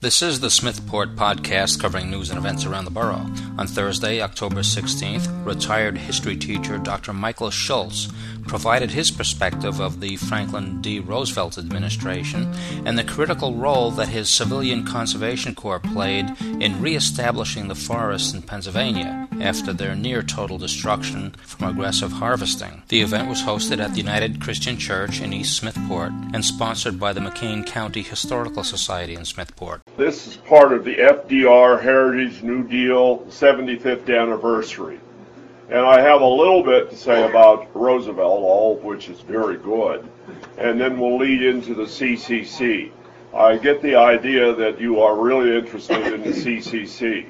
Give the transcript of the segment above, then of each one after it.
This is the Smithport Podcast covering news and events around the borough. On Thursday, October 16th, retired history teacher Dr. Michael Schultz provided his perspective of the Franklin D. Roosevelt administration and the critical role that his Civilian Conservation Corps played in reestablishing the forests in Pennsylvania after their near-total destruction from aggressive harvesting. The event was hosted at the United Christian Church in East Smithport and sponsored by the McCain County Historical Society in Smithport. This is part of the FDR Heritage New Deal 75th anniversary. And I have a little bit to say about Roosevelt, all of which is very good. And then we'll lead into the CCC. I get the idea that you are really interested in the CCC.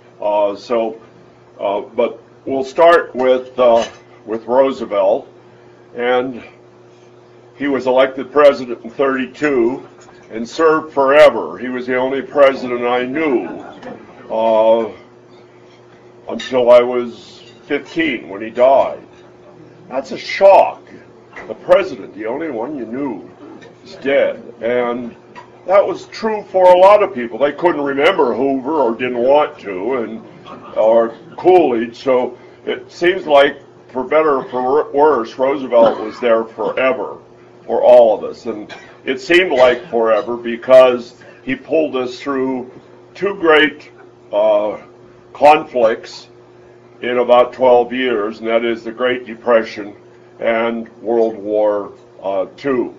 But we'll start with Roosevelt. And he was elected president in 1932 and served forever. He was the only president I knew until I was 15 when he died. That's a shock. The president, the only one you knew, is dead. And that was true for a lot of people. They couldn't remember Hoover or didn't want to, or Coolidge. So it seems like, for better or for worse, Roosevelt was there forever for all of us. And it seemed like forever because he pulled us through two great conflicts in about 12 years, and that is the Great Depression and World War II.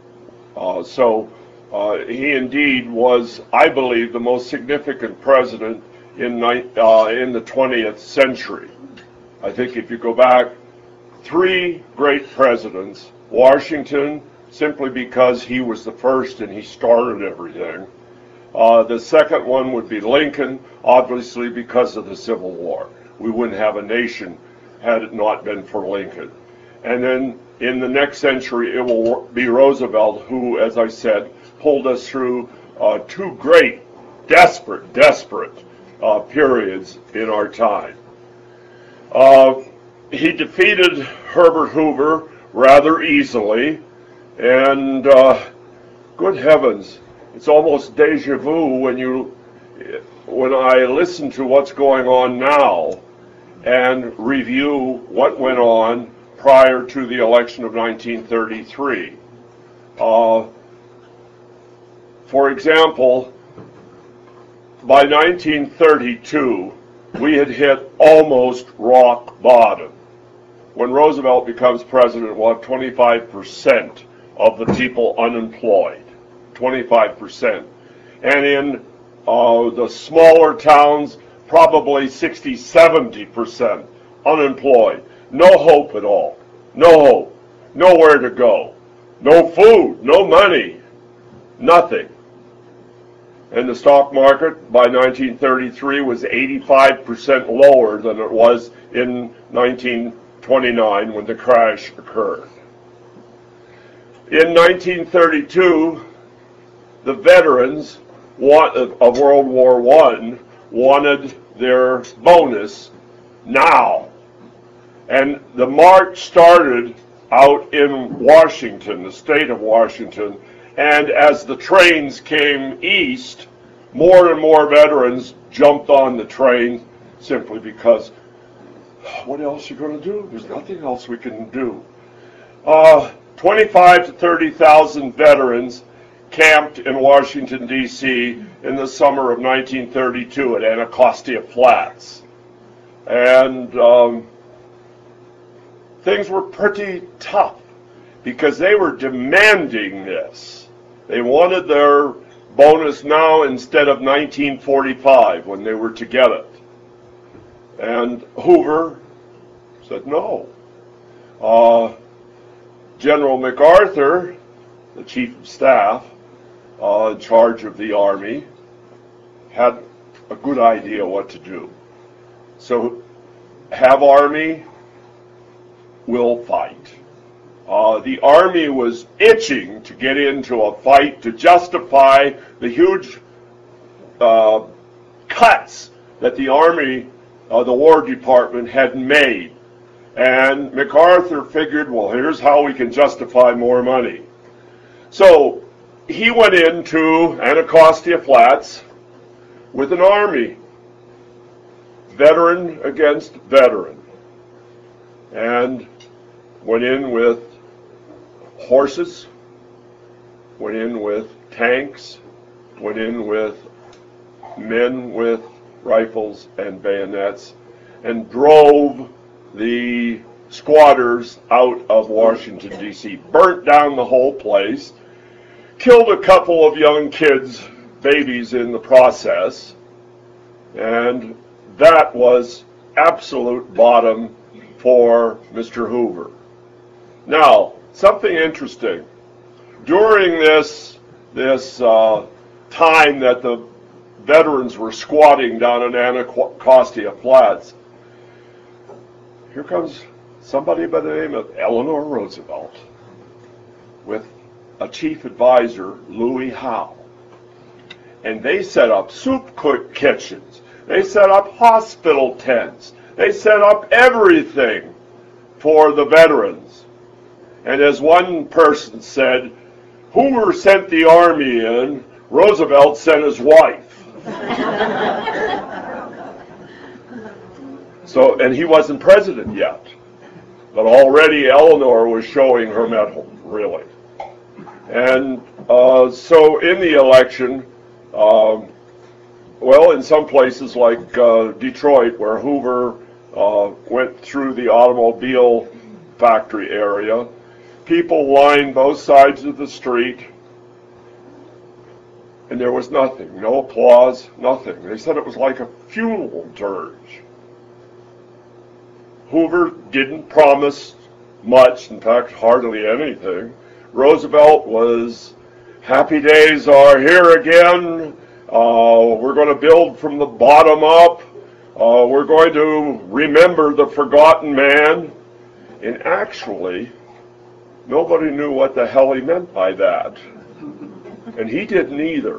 He indeed was, I believe, the most significant president in the 20th century. I think if you go back, three great presidents: Washington, simply because he was the first and he started everything. The second one would be Lincoln, obviously because of the Civil War. We wouldn't have a nation had it not been for Lincoln. And then in the next century, it will be Roosevelt, who, as I said, pulled us through two great, desperate periods in our time. He defeated Herbert Hoover rather easily, and good heavens, it's almost deja vu when I listen to what's going on now and review what went on prior to the election of 1933. For example, by 1932, we had hit almost rock bottom. When Roosevelt becomes president, we'll have 25% of the people unemployed. 25%. And in the smaller towns, probably 60-70% unemployed. No hope at all. No hope. Nowhere to go. No food. No money. Nothing. And the stock market by 1933 was 85% lower than it was in 1929 when the crash occurred. In 1932, the veterans of World War I wanted their bonus now. And the march started out in Washington, the state of Washington, and as the trains came east, more and more veterans jumped on the train simply because, what else are you going to do? There's nothing else we can do. 25 to 30,000 veterans camped in Washington, D.C. in the summer of 1932 at Anacostia Flats. And things were pretty tough because they were demanding this. They wanted their bonus now instead of 1945 when they were to get it. And Hoover said no. General MacArthur, the chief of staff, in charge of the Army, had a good idea what to do. So, have Army, we'll fight. The Army was itching to get into a fight to justify the huge cuts that the Army, the War Department, had made. And MacArthur figured, well, here's how we can justify more money. So he went into Anacostia Flats with an army, veteran against veteran, and went in with horses, went in with tanks, went in with men with rifles and bayonets, and drove the squatters out of Washington, D.C., burnt down the whole place, killed a couple of young kids, babies in the process, and that was absolute bottom for Mr. Hoover. Now, something interesting. During this time that the veterans were squatting down in Anacostia Flats, here comes somebody by the name of Eleanor Roosevelt with a chief advisor, Louis Howe. And they set up soup kitchens. They set up hospital tents. They set up everything for the veterans. And as one person said, Hoover sent the army in, Roosevelt sent his wife. So, and he wasn't president yet. But already Eleanor was showing her mettle, really. And so in the election, well, in some places like Detroit, where Hoover went through the automobile factory area, people lined both sides of the street, and there was nothing, no applause, nothing. They said it was like a funeral dirge. Hoover didn't promise much, in fact, hardly anything. Roosevelt was, happy days are here again. We're going to build from the bottom up. We're going to remember the forgotten man. And actually, nobody knew what the hell he meant by that. And he didn't either.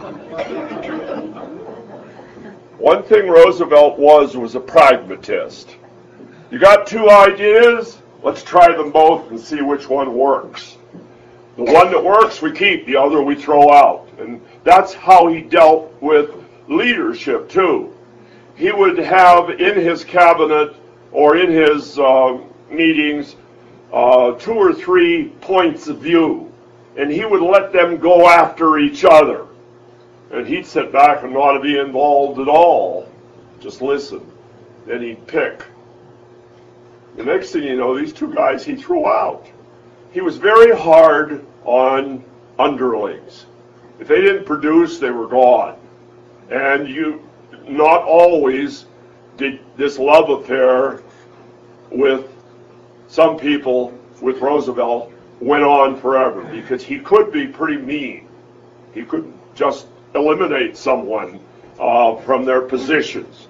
One thing Roosevelt was a pragmatist. You got two ideas? Let's try them both and see which one works. The one that works, we keep. The other, we throw out. And that's how he dealt with leadership, too. He would have in his cabinet or in his meetings 2 or 3 points of view. And he would let them go after each other. And he'd sit back and not be involved at all. Just listen. Then he'd pick. The next thing you know, these 2 guys he threw out. He was very hard on underlings. If they didn't produce, they were gone. And you not always did this love affair with some people with Roosevelt went on forever, because he could be pretty mean. He could just eliminate someone from their positions.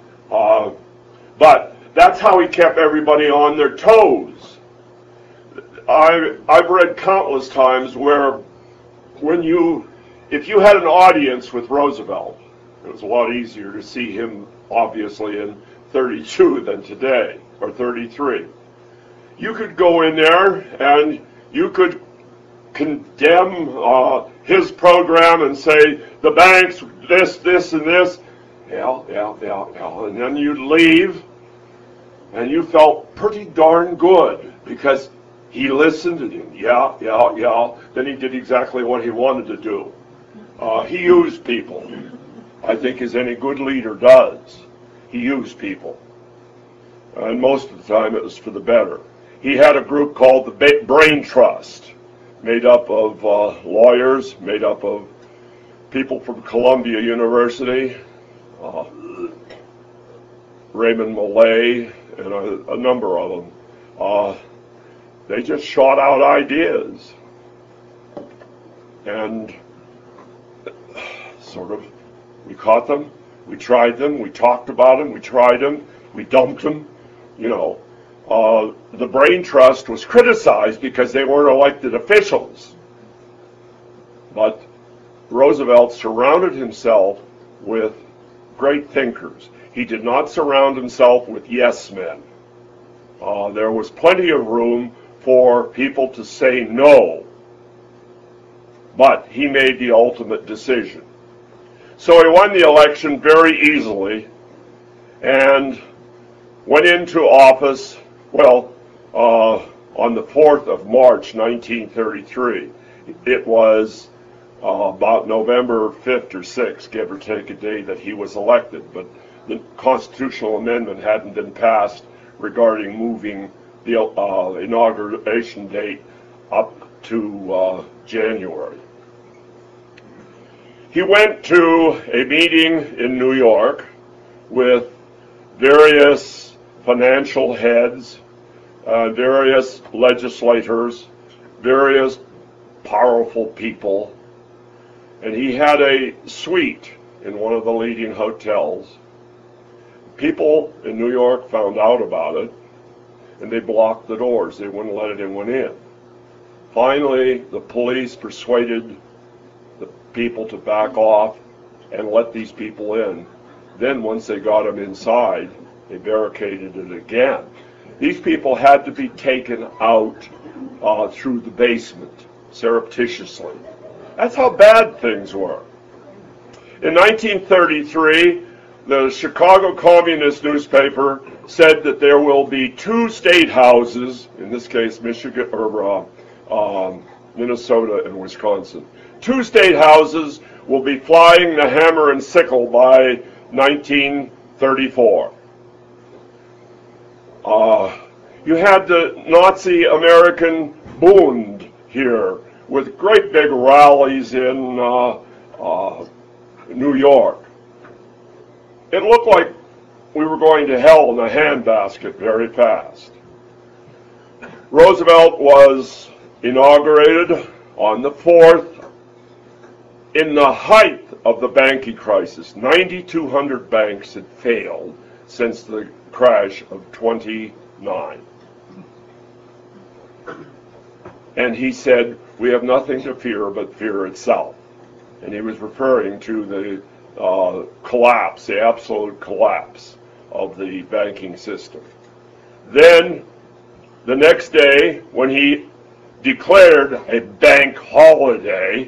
But that's how he kept everybody on their toes. I've read countless times where if you had an audience with Roosevelt, it was a lot easier to see him, obviously, in 32 than today, or 33. You could go in there and you could condemn his program and say, the banks, this, and this. Yeah. And then you'd leave, and you felt pretty darn good, because he listened to him. Yeah. Then he did exactly what he wanted to do. He used people, I think, as any good leader does. He used people. And most of the time it was for the better. He had a group called the Brain Trust, made up of lawyers, made up of people from Columbia University, Raymond Millay, and a number of them. They just shot out ideas. And sort of, we caught them, we tried them, we talked about them, we tried them, we dumped them, The Brain Trust was criticized because they weren't elected officials. But Roosevelt surrounded himself with great thinkers. He did not surround himself with yes men. There was plenty of room for people to say no. but he made the ultimate decision. So he won the election very easily and went into office, on the 4th of March, 1933. It was about November 5th or 6th, give or take a day, that he was elected. But the constitutional amendment hadn't been passed regarding moving the inauguration date up to January. He went to a meeting in New York with various financial heads, various legislators, various powerful people, and he had a suite in one of the leading hotels. People in New York found out about it, and they blocked the doors. They wouldn't let anyone in. Finally, the police persuaded the people to back off and let these people in. Then, once they got them inside, they barricaded it again. These people had to be taken out through the basement, surreptitiously. That's how bad things were. In 1933, the Chicago Communist newspaper said that there will be 2 state houses, in this case Michigan or Minnesota and Wisconsin. 2 state houses will be flying the hammer and sickle by 1934. You had the Nazi American Bund here with great big rallies in New York. It looked like we were going to hell in a handbasket very fast. Roosevelt was inaugurated on the 4th in the height of the banking crisis. 9,200 banks had failed since the crash of 29. And he said, we have nothing to fear but fear itself. And he was referring to the collapse, the absolute collapse of the banking system. Then, the next day, when he declared a bank holiday,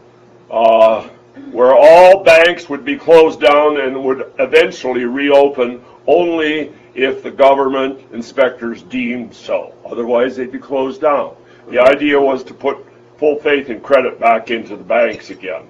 where all banks would be closed down and would eventually reopen only if the government inspectors deemed so. Otherwise, they'd be closed down. The idea was to put full faith and credit back into the banks again.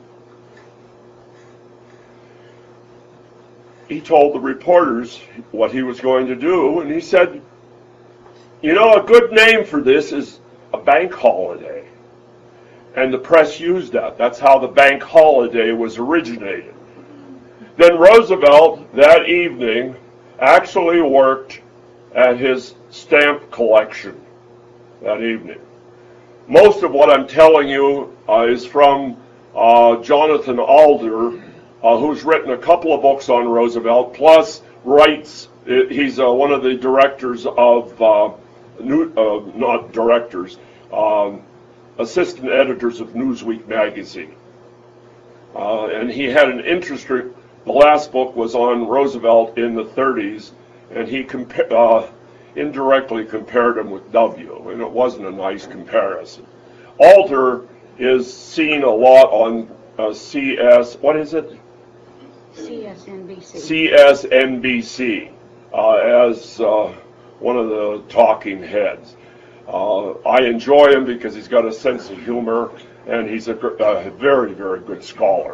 He told the reporters what he was going to do, and he said, you know, a good name for this is a bank holiday. And the press used that. That's how the bank holiday was originated. Then Roosevelt, that evening, actually worked at his stamp collection that evening. Most of what I'm telling you is from Jonathan Alder, who's written a couple of books on Roosevelt, plus writes, he's one of the directors of, not directors, assistant editors of Newsweek magazine. And he had an interesting, the last book was on Roosevelt in the 30s, and he indirectly compared him with W, and it wasn't a nice comparison. Alder is seen a lot on what is it? CSNBC as one of the talking heads. I enjoy him because he's got a sense of humor, and he's a very, very good scholar.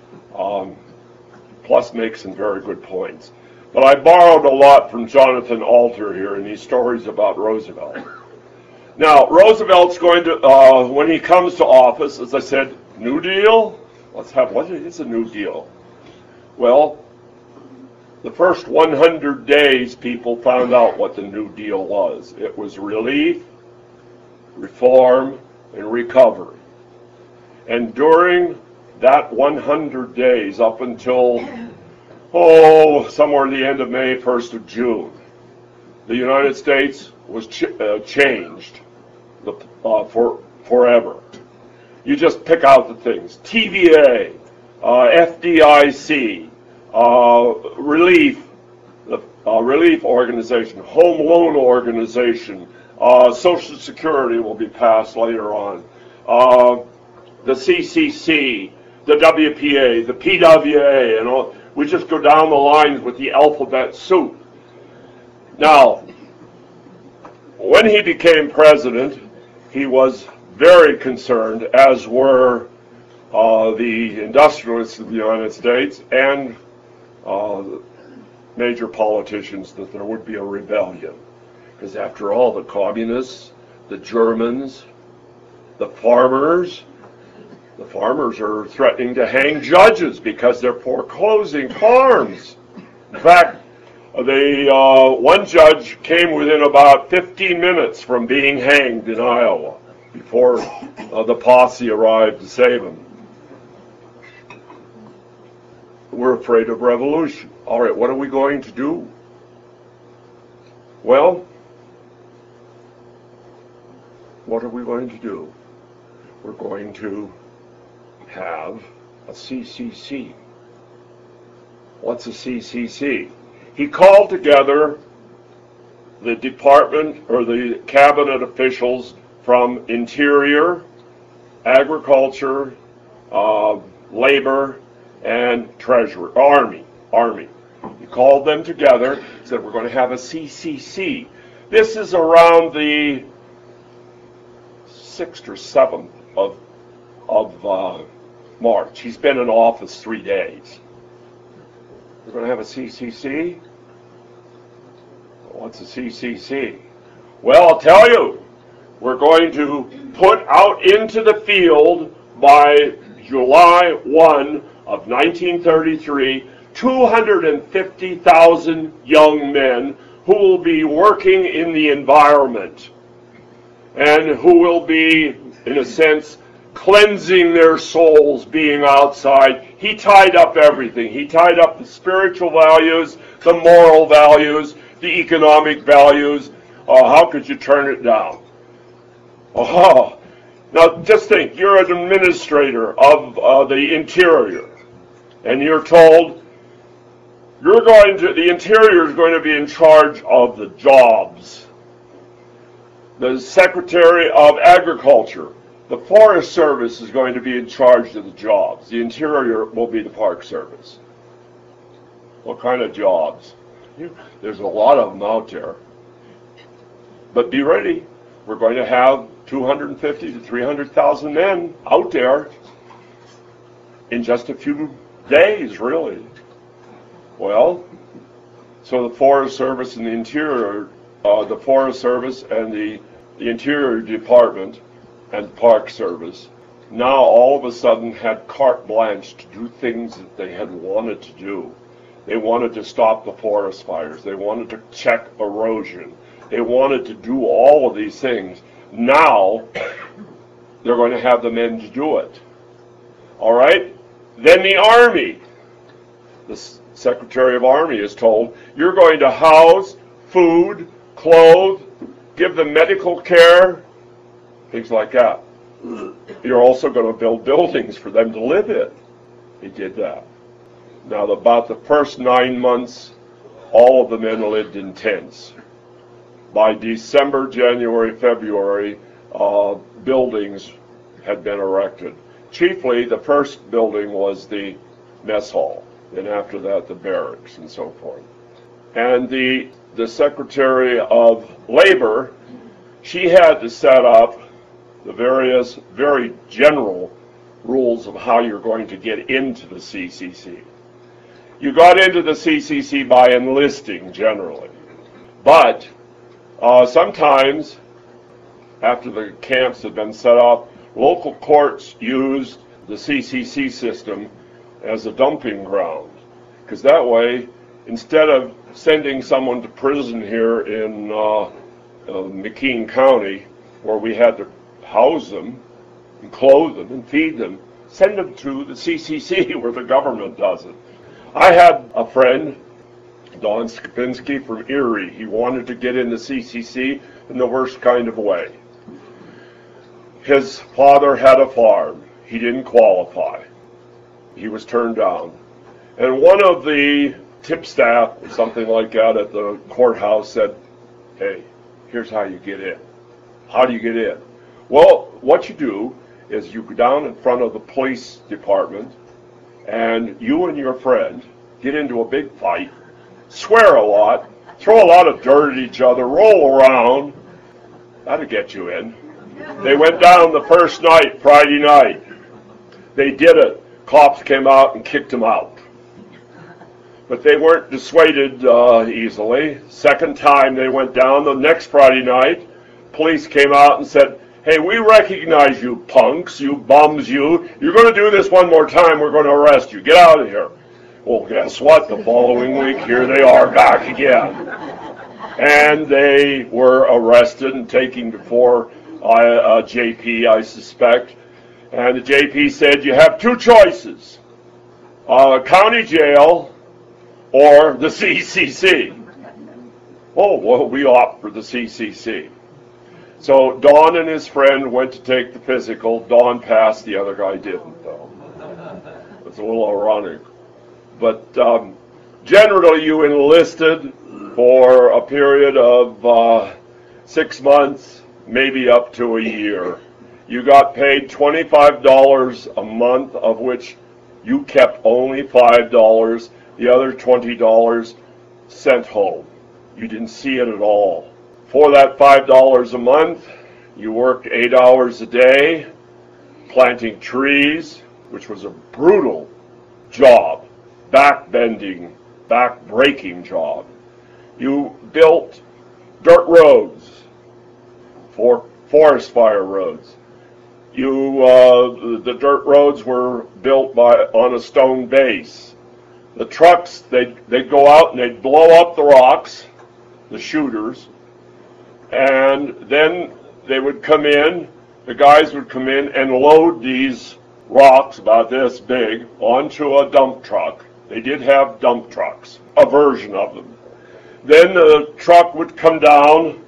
Plus makes some very good points. But I borrowed a lot from Jonathan Alder here in these stories about Roosevelt. Now, Roosevelt's going to, when he comes to office, as I said, New Deal? What is a New Deal? Well, the first 100 days, people found out what the New Deal was. It was relief, reform, and recovery. And during that 100 days, up until, somewhere at the end of May, 1st of June, the United States was changed forever. You just pick out the things. TVA, FDIC, relief, the relief organization, home loan organization, Social Security will be passed later on. the CCC, the WPA, the PWA, and all. We just go down the lines with the alphabet soup. Now, when he became president, he was very concerned, as were the industrialists of the United States and major politicians, that there would be a rebellion. Because after all, the communists, the Germans, the farmers are threatening to hang judges because they're foreclosing farms. In fact, one judge came within about 15 minutes from being hanged in Iowa before the posse arrived to save him. We're afraid of revolution. All right, what are we going to do? Well, what are we going to do? We're going to have a CCC. What's a CCC? He called together the department or the cabinet officials from Interior, Agriculture, Labor, and Treasury, Army. He called them together, said we're going to have a CCC. This is around the 6th or 7th of March. He's been in office 3 days. We're going to have a CCC? What's a CCC? Well, I'll tell you, we're going to put out into the field by July 1 of 1933, 250,000 young men who will be working in the environment and who will be, in a sense, cleansing their souls being outside. He tied up everything. He tied up the spiritual values, the moral values, the economic values. How could you turn it down? Oh, now just think, you're an administrator of the Interior, and you're told the Interior is going to be in charge of the jobs. The Secretary of Agriculture, the Forest Service is going to be in charge of the jobs. The Interior will be the Park Service. What kind of jobs? There's a lot of them out there. But be ready. We're going to have 250 to 300,000 men out there in just a few days, really. Well, so the Forest Service and the Interior, the Forest Service and the Interior Department and Park Service now all of a sudden had carte blanche to do things that they had wanted to do. They wanted to stop the forest fires. They wanted to check erosion. They wanted to do all of these things. Now, they're going to have the men to do it. All right? Then the Army. The Secretary of Army is told, you're going to house, food, clothe, give them medical care, things like that. You're also going to build buildings for them to live in. He did that. Now, about the first 9 months, all of the men lived in tents. By December, January, February, buildings had been erected. Chiefly, the first building was the mess hall, and after that, the barracks and so forth. And the Secretary of Labor, she had to set up the various, very general rules of how you're going to get into the CCC. You got into the CCC by enlisting, generally. But sometimes, after the camps had been set up, local courts used the CCC system as a dumping ground. Because that way, instead of sending someone to prison here in McKean County, where we had to house them and clothe them and feed them, send them to the CCC where the government does it. I had a friend, Don Skopinski from Erie. He wanted to get in the CCC in the worst kind of way. His father had a farm. He didn't qualify. He was turned down. And one of the tip staff, or something like that, at the courthouse said, hey, here's how you get in. How do you get in? Well, what you do is you go down in front of the police department and you and your friend get into a big fight, swear a lot, throw a lot of dirt at each other, roll around. That'll get you in. They went down the first night, Friday night. They did it. Cops came out and kicked them out. But they weren't dissuaded easily. Second time they went down, the next Friday night, police came out and said, hey, we recognize you punks, you bums, you're going to do this one more time, we're going to arrest you. Get out of here. Well, guess what? The following week, here they are back again. And they were arrested and taken before JP, I suspect. And the JP said, you have two choices, county jail or the CCC. Oh, well, we opt for the CCC. So Don and his friend went to take the physical. Don passed, the other guy didn't, though. It's a little ironic. But generally you enlisted for a period of 6 months, maybe up to a year. You got paid $25 a month, of which you kept only $5. The other $20 sent home. You didn't see it at all. For that $5 a month, you worked 8 hours a day, planting trees, which was a brutal job, back-bending, back-breaking job. You built dirt roads, for forest fire roads. The dirt roads were built on a stone base. The trucks, they'd go out and they'd blow up the rocks, the shooters, and then they would come in, the guys would come in and load these rocks about this big onto a dump truck. They did have dump trucks, a version of them. Then the truck would come down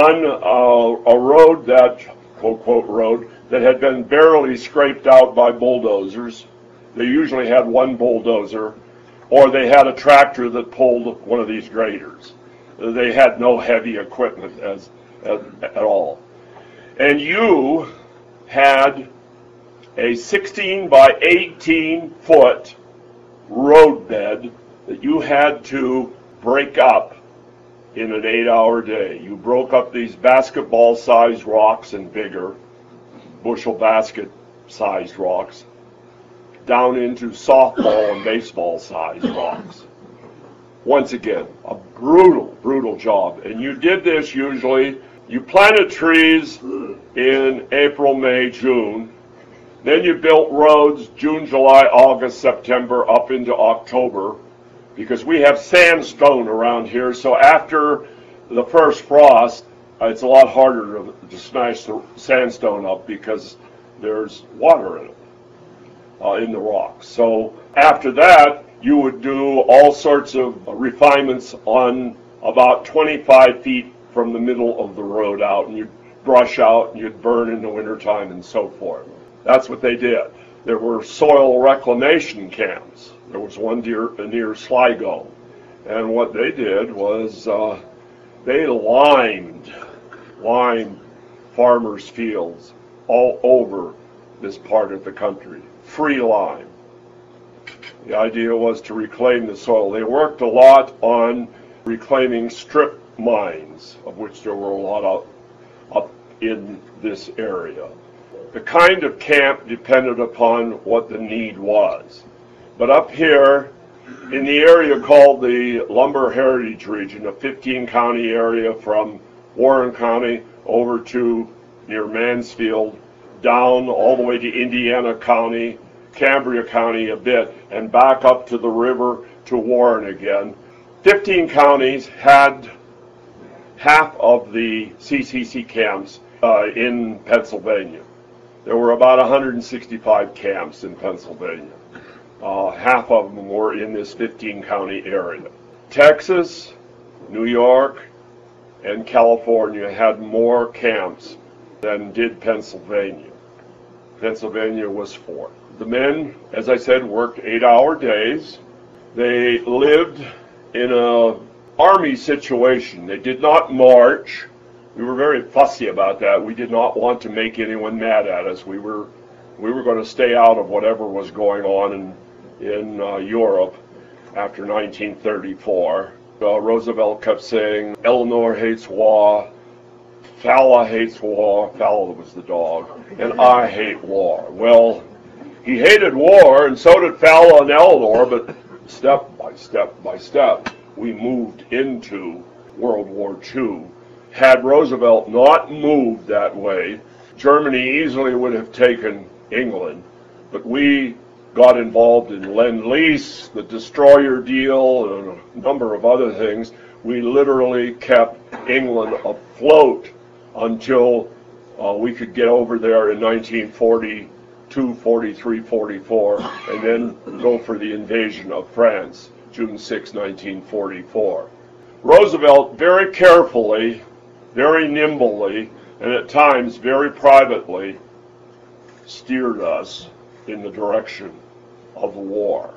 on a road that, quote, road, that had been barely scraped out by bulldozers. They usually had one bulldozer, or they had a tractor that pulled one of these graders. They had no heavy equipment at all. And you had a 16 by 18 foot roadbed that you had to break up in an 8-hour day. You broke up these basketball-sized rocks and bigger, bushel basket-sized rocks, down into softball and baseball-sized rocks. Once again, a brutal job. And you did this usually, you planted trees in April, May, June. Then you built roads June, July, August, September, up into October, because we have sandstone around here. So after the first frost, it's a lot harder to smash the sandstone up because there's water in it, in the rocks. So after that, you would do all sorts of refinements on about 25 feet from the middle of the road out, and you'd brush out and you'd burn in the wintertime and so forth. That's what they did. There were soil reclamation camps. There was one near Sligo. And what they did was they lined farmers' fields all over this part of the country. Free lime. The idea was to reclaim the soil. They worked a lot on reclaiming strip mines, of which there were a lot up in this area. The kind of camp depended upon what the need was. But up here, in the area called the Lumber Heritage Region, a 15-county area from Warren County over to near Mansfield, down all the way to Indiana County, Cambria County a bit, and back up to the river to Warren again. 15 counties had half of the CCC camps in Pennsylvania. There were about 165 camps in Pennsylvania. Half of them were in this 15-county area. Texas, New York, and California had more camps than did Pennsylvania. Pennsylvania was fourth. The men, as I said, worked 8-hour days. They lived in an army situation. They did not march. We were very fussy about that. We did not want to make anyone mad at us. We were We were going to stay out of whatever was going on in Europe after 1934. Roosevelt kept saying, Eleanor hates war, Fala hates war, Fala was the dog, and I hate war. Well, he hated war, and so did Fala and Eleanor, but step by step by step, we moved into World War II. Had Roosevelt not moved that way, Germany easily would have taken England, but we got involved in Lend-Lease, the destroyer deal, and a number of other things. We literally kept England afloat until we could get over there in 1942, 43, 44, and then go for the invasion of France, June 6, 1944. Roosevelt very carefully, very nimbly, and at times very privately steered us in the direction of war.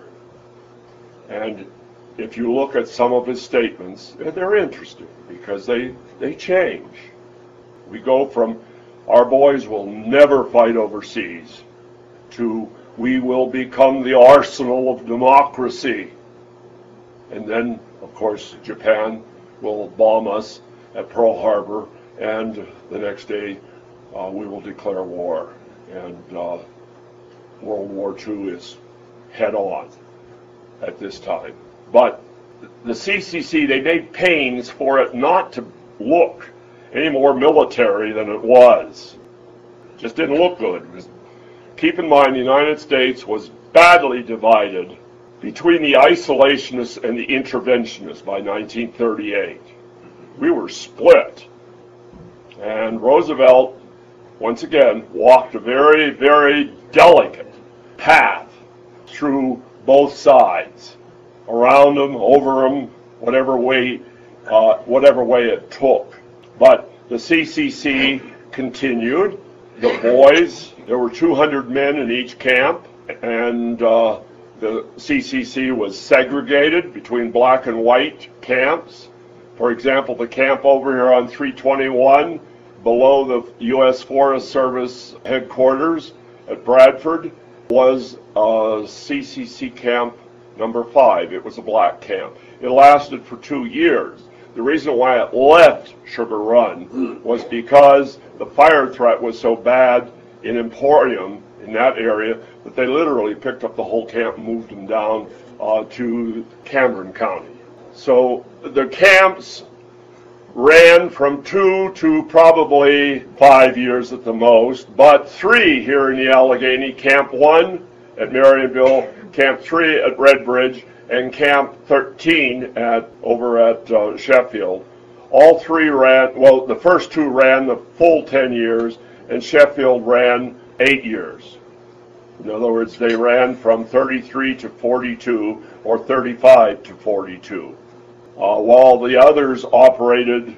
And if you look at some of his statements, they're interesting because they change. We go from our boys will never fight overseas to we will become the arsenal of democracy. And then, of course, Japan will bomb us at Pearl Harbor, and the next day we will declare war. And World War II is head on at this time. But the CCC, they made pains for it not to look any more military than it was. It just didn't look good. Keep in mind, the United States was badly divided between the isolationists and the interventionists by 1938. We were split. And Roosevelt, once again, walked a very, very delicate path through both sides, around them, over them, whatever way it took. But the CCC continued. The boys, there were 200 men in each camp, and the CCC was segregated between black and white camps. For example, the camp over here on 321, below the U.S. Forest Service headquarters at Bradford, was CCC camp number 5. It was a black camp. It lasted for 2 years. The reason why it left Sugar Run was because the fire threat was so bad in Emporium, in that area, that they literally picked up the whole camp and moved them down to Cameron County. So the camps ran from 2 to probably 5 years at the most, but 3 here in the Allegheny, Camp 1 at Marionville, Camp 3 at Red Bridge, and Camp 13 over at Sheffield. All 3 ran, well, the first 2 ran the full 10 years, and Sheffield ran 8 years. In other words, they ran from 33 to 42 or 35 to 42, while the others operated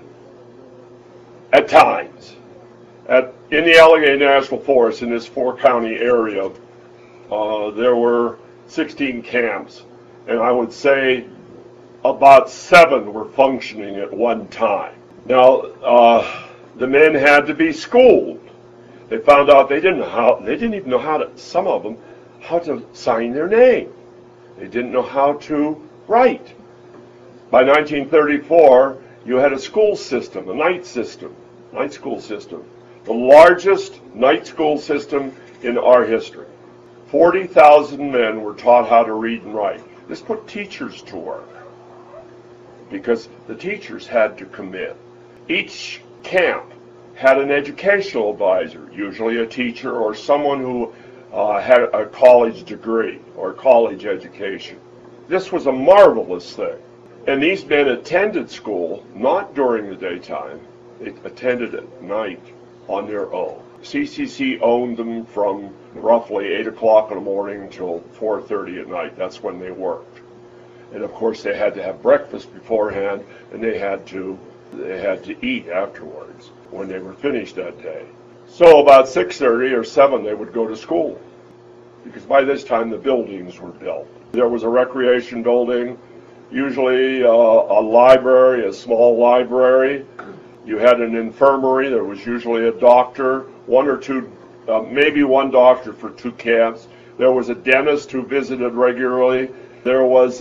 at times. In the Allegheny National Forest, in this 4-county area, there were 16 camps, and I would say about 7 were functioning at one time. Now, the men had to be schooled. They found out they didn't even know how to, some of them, how to sign their name. They didn't know how to write. By 1934, you had a school system, a night school system, the largest night school system in our history. 40,000 men were taught how to read and write. This put teachers to work because the teachers had to commit. Each camp had an educational advisor, usually a teacher or someone who had a college degree or college education. This was a marvelous thing. And these men attended school, not during the daytime. They attended at night on their own. CCC owned them from roughly 8 o'clock in the morning until 4:30 at night. That's when they worked. And of course they had to have breakfast beforehand, and they had to eat afterwards when they were finished that day. So about 6:30 or 7 they would go to school, because by this time the buildings were built. There was a recreation building, usually a library, a small library. You had an infirmary. There was usually a doctor, 1 or 2 maybe one doctor for 2 camps. There was a dentist who visited regularly. There was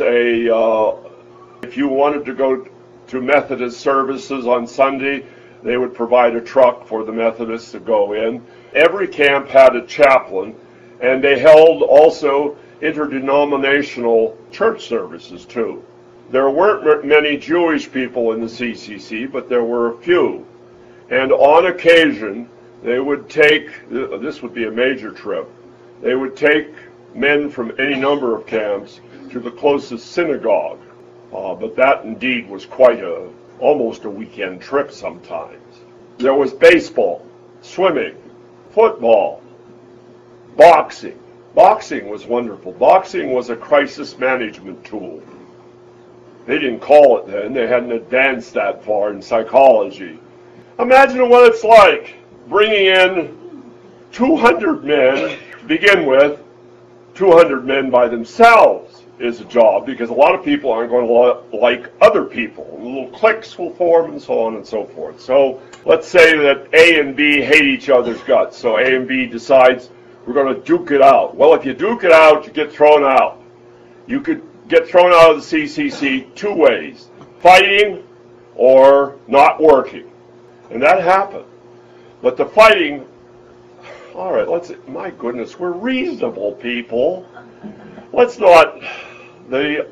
if you wanted to go to Methodist services on Sunday, they would provide a truck for the Methodists to go in. Every camp had a chaplain, and they held also interdenominational church services too. There weren't many Jewish people in the CCC, but there were a few. And on occasion, they would take, this would be a major trip, they would take men from any number of camps to the closest synagogue. But that indeed was almost a weekend trip sometimes. There was baseball, swimming, football, boxing. Boxing was wonderful. Boxing was a crisis management tool. They didn't call it then. They hadn't advanced that far in psychology. Imagine what it's like bringing in 200 men to begin with. 200 men by themselves is a job, because a lot of people aren't going to like other people. Little cliques will form and so on and so forth. So let's say that A and B hate each other's guts. So A and B decides we're going to duke it out. Well, if you duke it out, you get thrown out. You could get thrown out of the CCC 2 ways: fighting or not working. And that happened. But the fighting, all right, my goodness, we're reasonable people. Let's not, the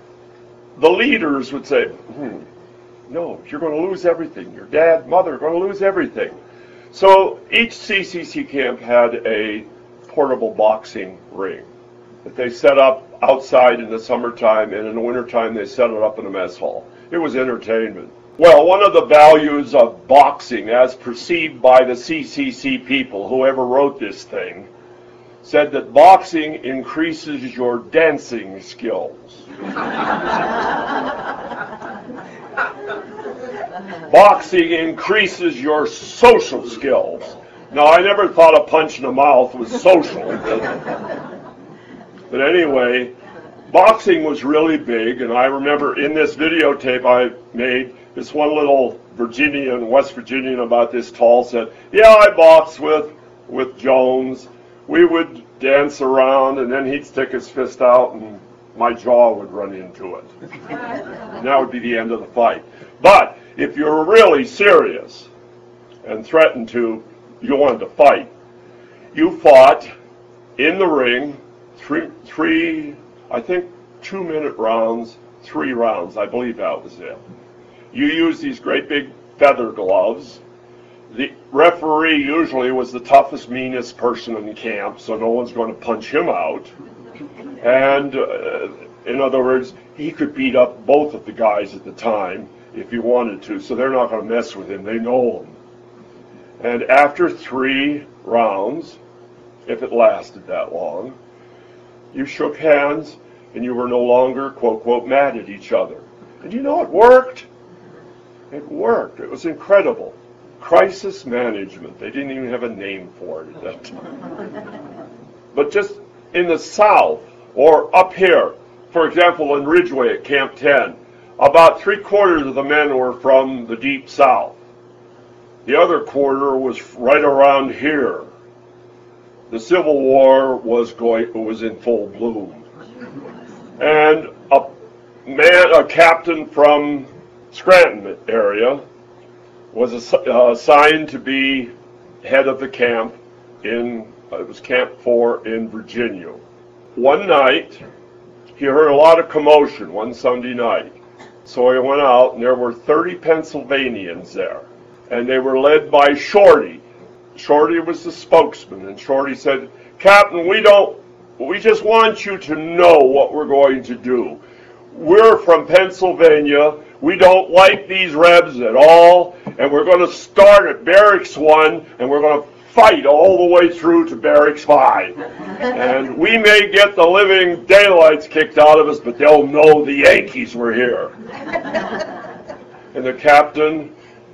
leaders would say, no, you're going to lose everything. Your dad, mother are going to lose everything. So each CCC camp had a portable boxing ring that they set up outside in the summertime, and in the wintertime they set it up in a mess hall. It was entertainment. Well, one of the values of boxing, as perceived by the CCC people, whoever wrote this thing, said that boxing increases your dancing skills. Boxing increases your social skills. Now, I never thought a punch in the mouth was social. But anyway, boxing was really big, and I remember in this videotape I made, this one little Virginian, West Virginian about this tall said, yeah, I boxed with Jones. We would dance around, and then he'd stick his fist out, and my jaw would run into it. And that would be the end of the fight. But if you were really serious and threatened you wanted to fight, you fought in the ring, three, I think 2-minute rounds, 3 rounds. I believe that was it. You used these great big feather gloves. The referee usually was the toughest, meanest person in the camp, so no one's going to punch him out. And in other words, he could beat up both of the guys at the time if he wanted to, so they're not going to mess with him. They know him. And after 3 rounds, if it lasted that long, you shook hands and you were no longer, quote, quote, mad at each other. And you know, it worked. It worked. It was incredible. Crisis management. They didn't even have a name for it at that time. But just in the South, or up here, for example, in Ridgeway at Camp 10, about 3/4 of the men were from the Deep South. The other quarter was right around here. The Civil War was in full bloom. And a captain from Scranton area was assigned to be head of the camp it was Camp 4 in Virginia. One night, he heard a lot of commotion one Sunday night. So he went out, and there were 30 Pennsylvanians there. And they were led by Shorty. Shorty was the spokesman, and Shorty said, Captain, we just want you to know what we're going to do. We're from Pennsylvania. We don't like these Rebs at all, and we're going to start at Barracks 1, and we're going to fight all the way through to Barracks 5. And we may get the living daylights kicked out of us, but they'll know the Yankees were here. And the captain,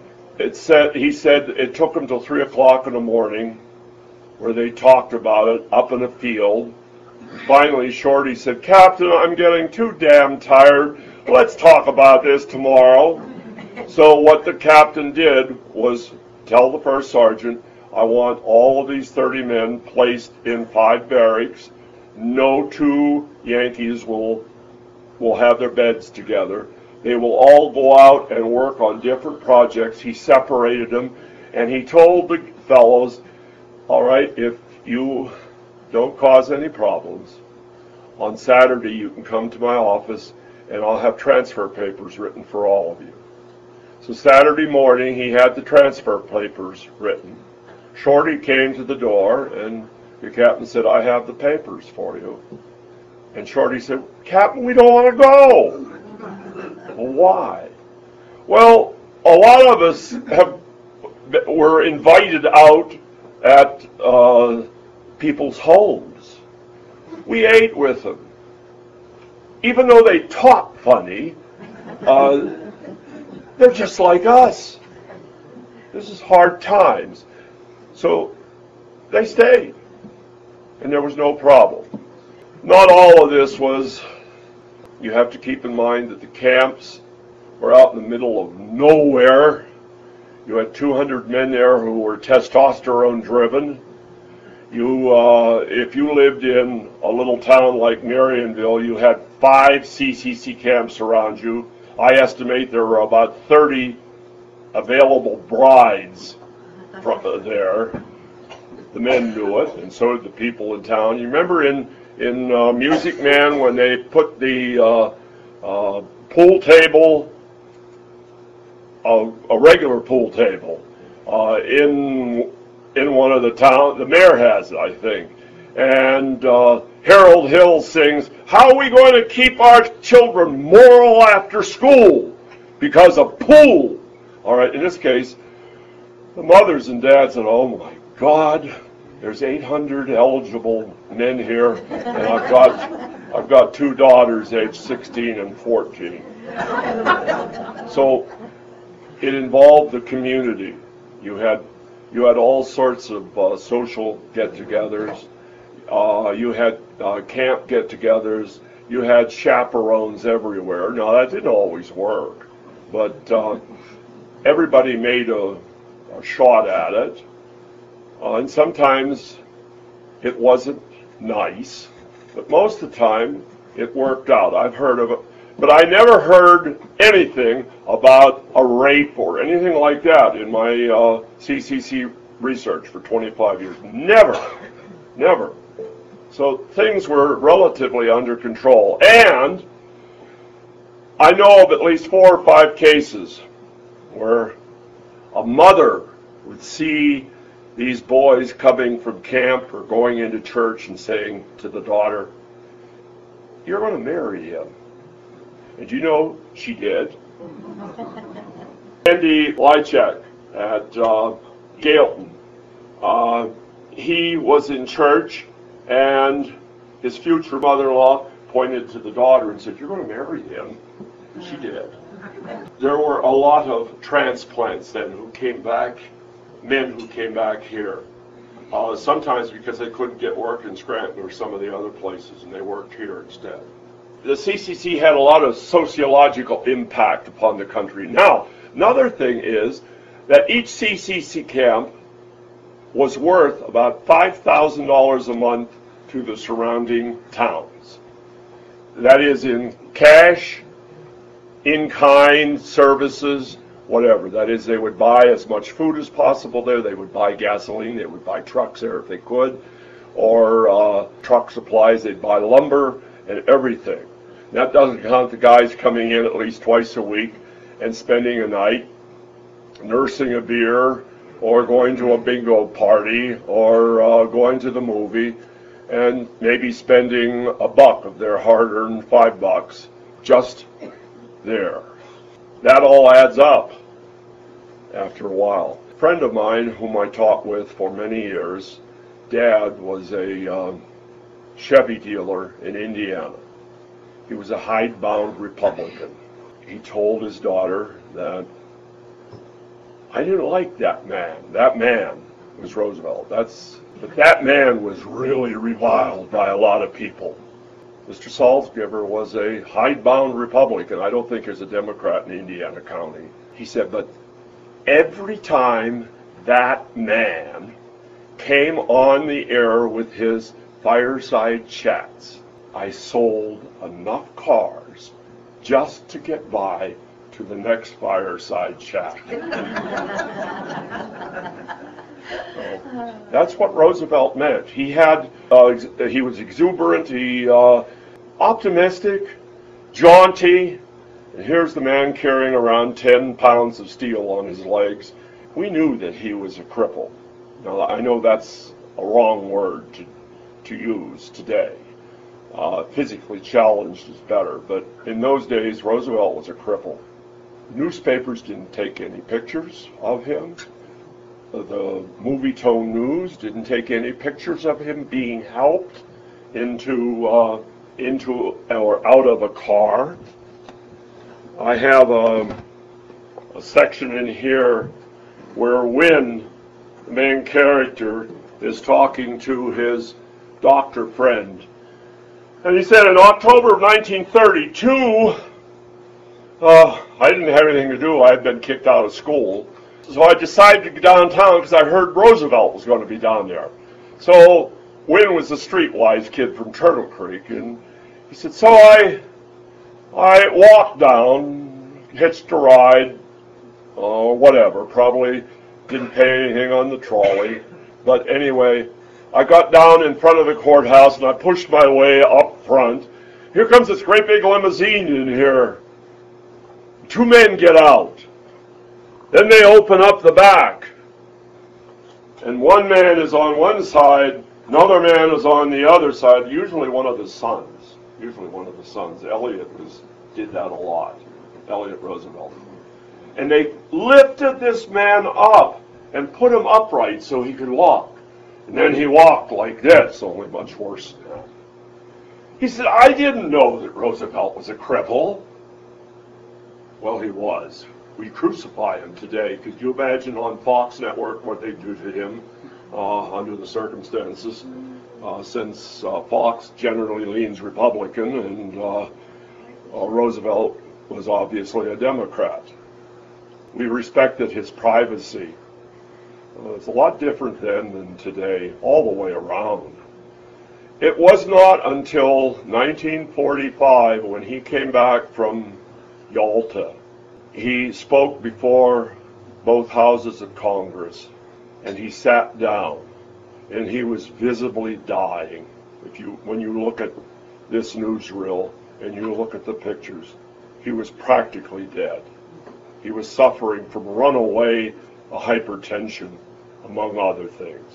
he said it took them till 3 o'clock in the morning, where they talked about it up in a field. Finally, Shorty said, Captain, I'm getting too damn tired. Let's talk about this tomorrow. So what the captain did was tell the first sergeant, I want all of these 30 men placed in 5 barracks. No 2 Yankees will have their beds together. They will all go out and work on different projects. He separated them, and he told the fellows, all right, if you don't cause any problems, on Saturday you can come to my office and I'll have transfer papers written for all of you. So Saturday morning he had the transfer papers written. Shorty came to the door and the captain said, I have the papers for you. And Shorty said, Captain, we don't want to go. Well, why? Well, a lot of us were invited out at people's homes. We ate with them. Even though they talk funny, they're just like us. This is hard times. So they stayed, and there was no problem. Not all of this was, you have to keep in mind that the camps were out in the middle of nowhere. You had 200 men there who were testosterone driven. If you lived in a little town like Marionville, you had 5 CCC camps around you. I estimate there were about 30 available brides there. The men knew it, and so did the people in town. You remember in Music Man when they put the pool table, a regular pool table, in one of the mayor has it, I think. And Harold Hill sings, how are we going to keep our children moral after school? Because of pool. All right, in this case, the mothers and dads said, oh my God, there's 800 eligible men here, and I've got 2 daughters aged 16 and 14. So it involved the community. You had all sorts of social get-togethers. You had camp get-togethers. You had chaperones everywhere. Now, that didn't always work, but everybody made a shot at it. And sometimes it wasn't nice, but most of the time it worked out. I've heard of it, but I never heard anything about a rape or anything like that in my CCC research for 25 years. Never. So things were relatively under control. And I know of at least 4 or 5 cases where a mother would see these boys coming from camp or going into church and saying to the daughter, you're going to marry him. And you know she did. Andy Lychak at Gailton, he was in church, and his future mother-in-law pointed to the daughter and said, you're going to marry him. She did. There were a lot of transplants then who came back, men who came back here. Sometimes because they couldn't get work in Scranton or some of the other places, and they worked here instead. The CCC had a lot of sociological impact upon the country. Now, another thing is that each CCC camp was worth about $5,000 a month to the surrounding towns. That is in cash, in-kind services, whatever. That is, they would buy as much food as possible there. They would buy gasoline. They would buy trucks there if they could, or truck supplies. They'd buy lumber and everything. That doesn't count the guys coming in at least twice a week and spending a night nursing a beer or going to a bingo party or going to the movie and maybe spending $1 of their hard-earned $5 just there. That all adds up after a while. A friend of mine whom I taught with for many years, Dad was a Chevy dealer in Indiana. He was a hidebound Republican. He told his daughter that, I didn't like that man. That man was Roosevelt. But that man was really reviled by a lot of people. Mr. Salzgiver was a hidebound Republican. I don't think there's a Democrat in Indiana County. He said, but every time that man came on the air with his fireside chats. I sold enough cars just to get by to the next fireside chat. That's what Roosevelt meant. He was exuberant, optimistic, jaunty. And here's the man carrying around 10 pounds of steel on his legs. We knew that he was a cripple. Now, I know that's a wrong word to use today. Physically challenged is better, but in those days, Roosevelt was a cripple. Newspapers didn't take any pictures of him. The Movietone News didn't take any pictures of him being helped into or out of a car. I have a section in here where Wynne, the main character, is talking to his doctor friend. And he said, in October of 1932, I didn't have anything to do. I had been kicked out of school. So I decided to go downtown because I heard Roosevelt was going to be down there. So Wynne was a streetwise kid from Turtle Creek. And he said, so I walked down, hitched a ride, or whatever. Probably didn't pay anything on the trolley. But anyway, I got down in front of the courthouse and I pushed my way up front. Here comes this great big limousine in here. 2 men get out. Then they open up the back. And one man is on one side, another man is on the other side, usually one of the sons. Elliott did that a lot. Elliott Roosevelt. And they lifted this man up and put him upright so he could walk. And then he walked like this, only much worse than that. He said, I didn't know that Roosevelt was a cripple. Well, he was. We crucify him today. Could you imagine on Fox Network what they do to him under the circumstances? Since Fox generally leans Republican and Roosevelt was obviously a Democrat. We respected his privacy. It's a lot different then than today, all the way around. It was not until 1945 when he came back from Yalta. He spoke before both houses of Congress, and he sat down, and he was visibly dying. When you look at this newsreel and you look at the pictures, he was practically dead. He was suffering from runaway hypertension, among other things.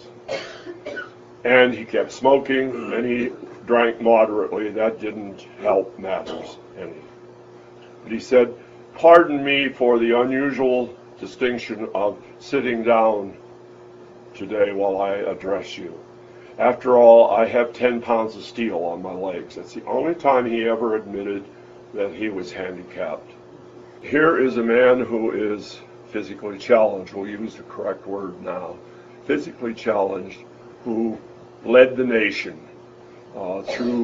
And he kept smoking, and he drank moderately. That didn't help matters any. But he said, pardon me for the unusual distinction of sitting down today while I address you. After all, I have 10 pounds of steel on my legs. That's the only time he ever admitted that he was handicapped. Here is a man who is physically challenged. We'll use the correct word now. Physically challenged, who led the nation through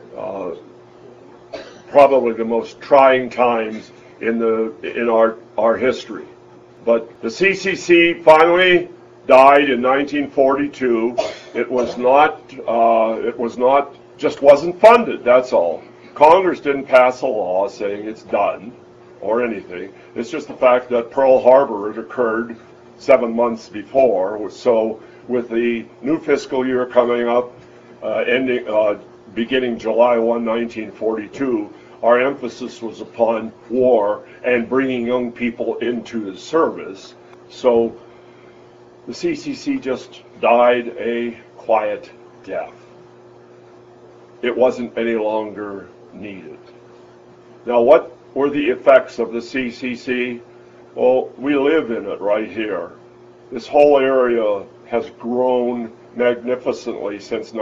probably the most trying times in our history. But the CCC finally died in 1942. It wasn't funded, that's all. Congress didn't pass a law saying it's done or anything. It's just the fact that Pearl Harbor had occurred 7 months before. So with the new fiscal year coming up, beginning July 1, 1942, our emphasis was upon war and bringing young people into the service. So the CCC just died a quiet death. It wasn't any longer needed. Now, what were the effects of the CCC? Well, we live in it right here. This whole area has grown magnificently since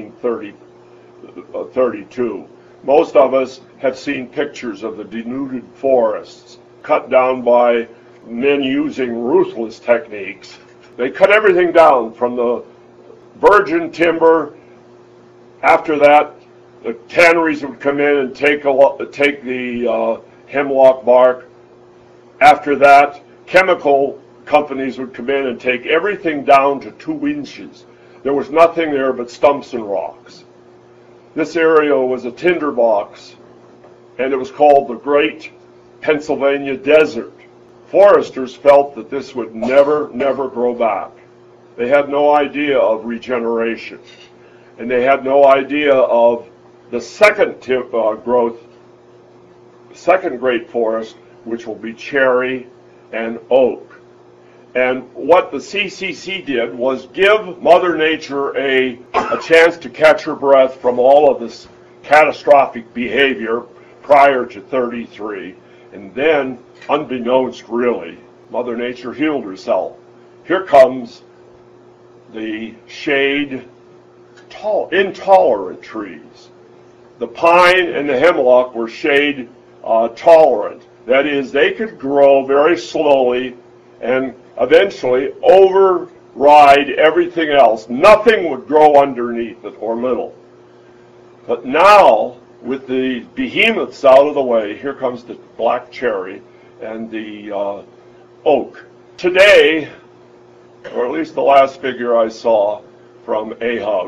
1932. Most of us have seen pictures of the denuded forests cut down by men using ruthless techniques. They cut everything down from the virgin timber. After that, the tanneries would come in and take the hemlock bark. After that, chemical companies would come in and take everything down to 2 inches. There was nothing there but stumps and rocks. This area was a tinderbox, and it was called the Great Pennsylvania Desert. Foresters felt that this would never grow back. They had no idea of regeneration, and they had no idea of the second great forest, which will be cherry and oak. And what the CCC did was give Mother Nature a chance to catch her breath from all of this catastrophic behavior prior to 33. And then, unbeknownst really, Mother Nature healed herself. Here comes the shade intolerant trees. The pine and the hemlock were shade tolerant. That is, they could grow very slowly and eventually override everything else. Nothing would grow underneath it or little. But now, with the behemoths out of the way, here comes the black cherry and the oak. Today, or at least the last figure I saw from AHUG,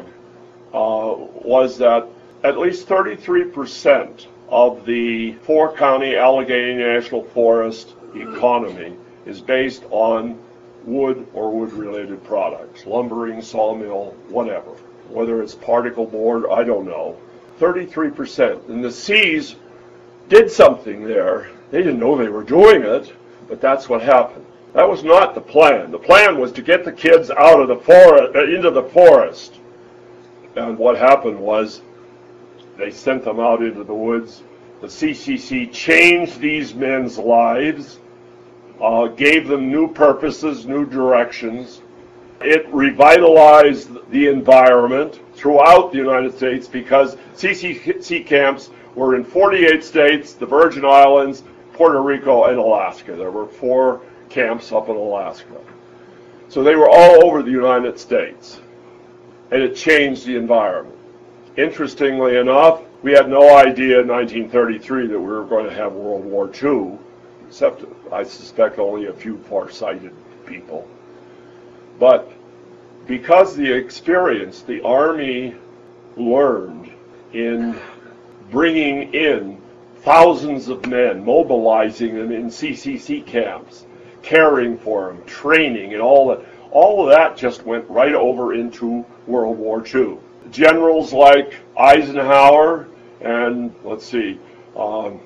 was that at least 33% of the 4-county Allegheny National Forest economy is based on wood or wood-related products, lumbering, sawmill, whatever. Whether it's particle board, I don't know. 33%. And the Seas did something there. They didn't know they were doing it, but that's what happened. That was not the plan. The plan was to get the kids out of the forest, into the forest. And what happened was they sent them out into the woods. The CCC changed these men's lives, gave them new purposes, new directions. It revitalized the environment throughout the United States because CCC camps were in 48 states, the Virgin Islands, Puerto Rico, and Alaska. There were 4 camps up in Alaska. So they were all over the United States, and it changed the environment. Interestingly enough, we had no idea in 1933 that we were going to have World War II, except I suspect only a few far-sighted people. But because the experience, the Army learned in bringing in thousands of men, mobilizing them in CCC camps, caring for them, training, and all of that just went right over into World War II. Generals like Eisenhower and, let's see, I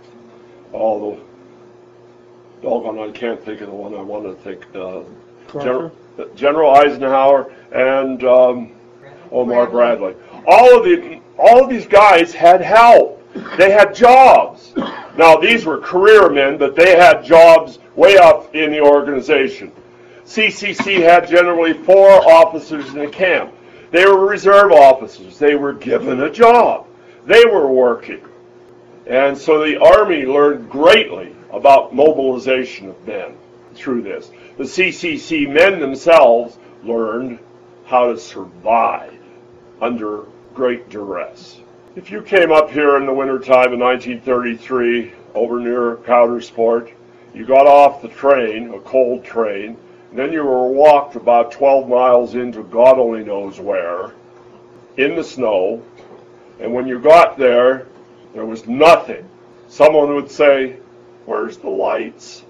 can't think of the one I want to think. General Eisenhower and Omar Bradley. All of these guys had help. They had jobs. Now, these were career men, but they had jobs way up in the organization. CCC had generally 4 officers in the camp. They were reserve officers. They were given a job. They were working. And so the Army learned greatly about mobilization of men through this. The CCC men themselves learned how to survive under great duress. If you came up here in the wintertime in 1933 over near Coudersport, you got off the train, a cold train, and then you were walked about 12 miles into God only knows where, in the snow, and when you got there, there was nothing. Someone would say, "Where's the lights?"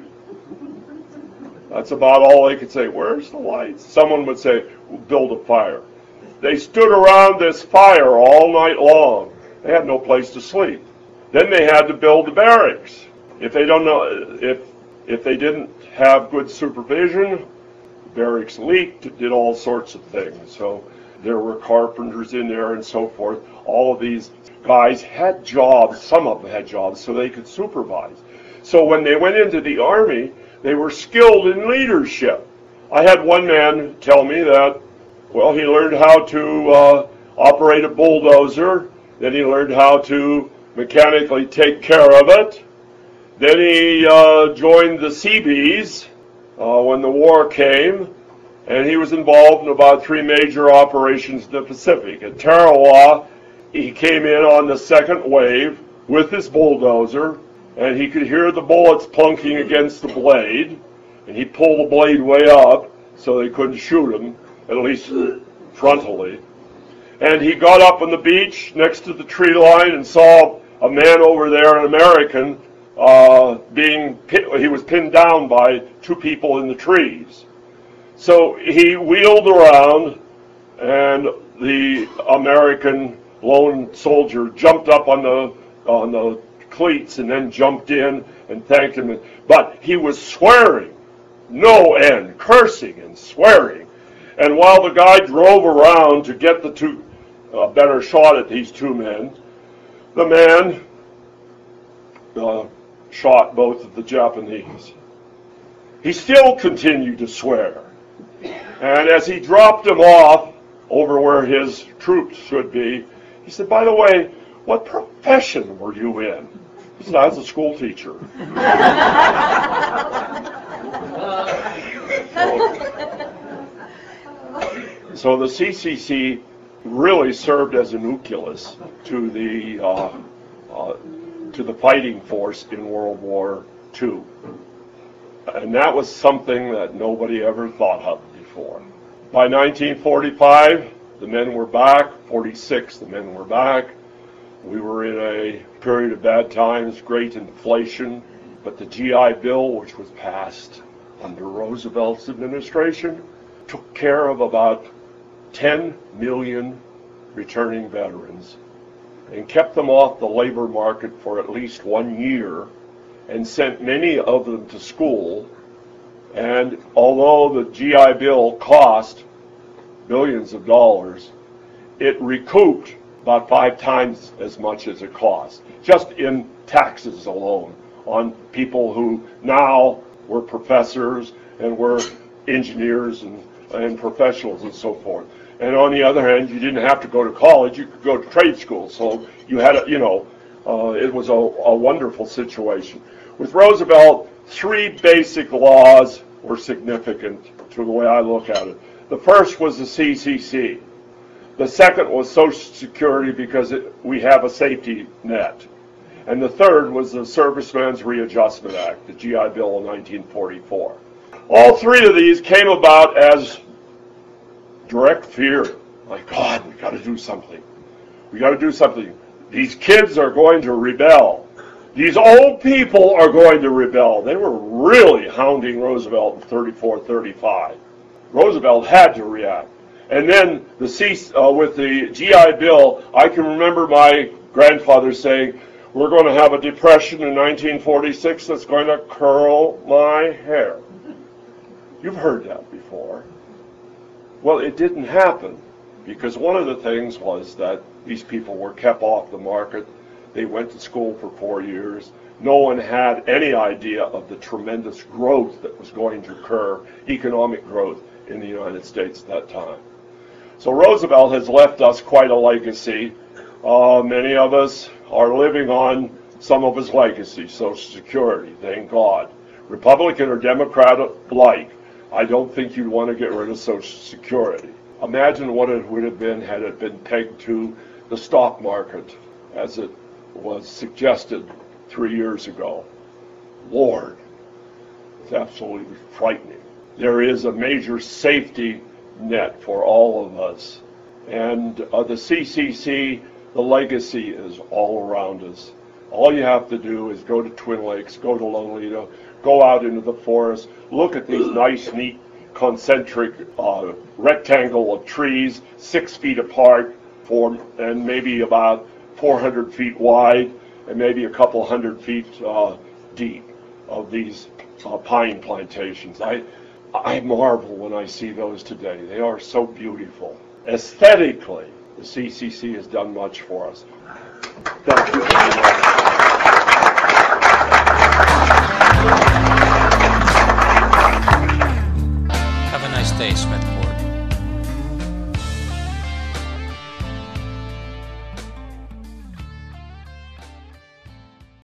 That's about all they could say. "Where's the lights?" Someone would say, "We'll build a fire." They stood around this fire all night long. They had no place to sleep. Then they had to build the barracks. If they didn't have good supervision, the barracks leaked, did all sorts of things. So there were carpenters in there and so forth. All of these guys had jobs. Some of them had jobs so they could supervise. So when they went into the Army, they were skilled in leadership. I had one man tell me that, well, he learned how to operate a bulldozer, then he learned how to mechanically take care of it, then he joined the Seabees when the war came, and he was involved in about 3 major operations in the Pacific. At Tarawa, he came in on the second wave with his bulldozer, and he could hear the bullets plunking against the blade, and he pulled the blade way up so they couldn't shoot him, at least frontally. And he got up on the beach next to the tree line and saw a man over there, an American, he was pinned down by two people in the trees. So he wheeled around, and the American lone soldier jumped up on the cleats and then jumped in and thanked him. But he was swearing, no end, cursing and swearing. And while the guy drove around to get a better shot at these two men, the man shot both of the Japanese. He still continued to swear. And as he dropped him off over where his troops should be, he said, "By the way, what profession were you in?" He said, "I was a school teacher." So the CCC really served as a nucleus to the fighting force in World War II. And that was something that nobody ever thought of before. By 1945, the men were back. 46, the men were back. We were in a period of bad times, great inflation, but the GI Bill, which was passed under Roosevelt's administration, took care of about 10 million returning veterans and kept them off the labor market for at least 1 year and sent many of them to school. And although the GI Bill cost billions of dollars, it recouped about 5 times as much as it cost, just in taxes alone, on people who now were professors and were engineers and professionals and so forth. And on the other hand, you didn't have to go to college, you could go to trade school. So you had it was a wonderful situation. With Roosevelt, 3 basic laws were significant to the way I look at it. The first was the CCC. The second was Social Security, because we have a safety net. And the third was the Servicemen's Readjustment Act, the GI Bill of 1944. All 3 of these came about as direct fear. My God, we got to do something. We got to do something. These kids are going to rebel. These old people are going to rebel. They were really hounding Roosevelt in 34, 35. Roosevelt had to react. And then with the GI Bill, I can remember my grandfather saying, "We're going to have a depression in 1946 that's going to curl my hair." You've heard that before. Well, it didn't happen, because one of the things was that these people were kept off the market. They went to school for 4 years. No one had any idea of the tremendous growth that was going to occur, economic growth in the United States at that time. So Roosevelt has left us quite a legacy. Many of us are living on some of his legacy. Social Security, thank God. Republican or Democrat alike, I don't think you'd want to get rid of Social Security. Imagine what it would have been had it been pegged to the stock market, as it was suggested 3 years ago. Lord, it's absolutely frightening. There is a major safety net for all of us. And the CCC, the legacy is all around us. All you have to do is go to Twin Lakes, go to Lolita, go out into the forest, look at these nice, neat, concentric rectangle of trees, 6 feet apart, and maybe about 400 feet wide, and maybe a couple hundred feet deep of these pine plantations. I marvel when I see those today. They are so beautiful. Aesthetically, the CCC has done much for us. Thank you very much.